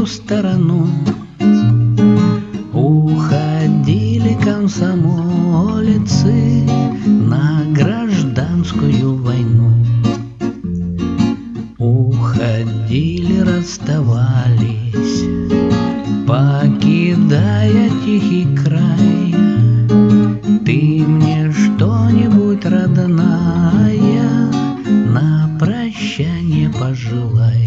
сторону. Уходили комсомолицы на гражданскую войну. Уходили, расставались, покидая тихий край. Ты мне что-нибудь, родная, на прощание пожелай.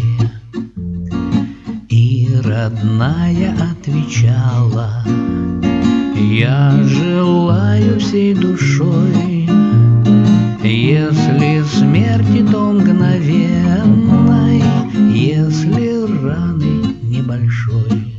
И родная отвечала: я желаю всей душой, если смерти, то мгновенной, если раны небольшой.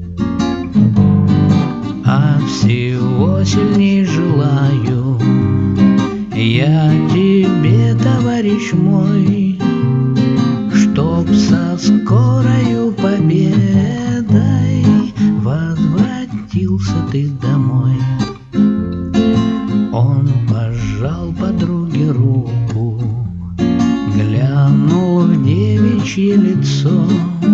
А всего сильней желаю я тебе, товарищ мой, чтоб со скорою победой возвратился ты домой. Он пожал подруге руку, глянул в девичье лицо: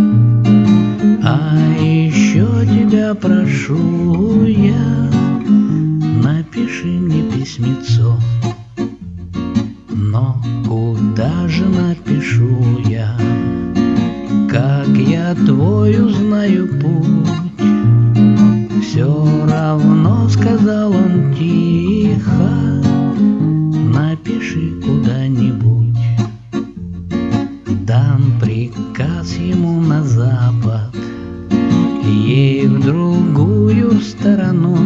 а еще тебя прошу я, напиши мне письмецо. Но куда же напишу я, как я твой узнаю путь? Все равно, сказал он тихо, напиши куда-нибудь. Дан приказ ему на запад, ей в другую сторону.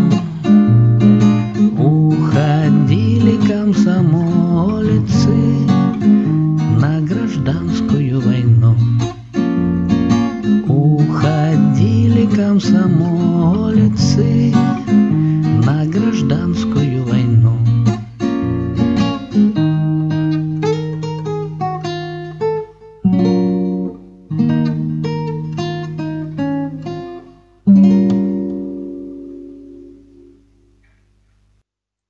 Уходили комсомолицы на гражданскую войну. Уходили комсомолицы на гражданскую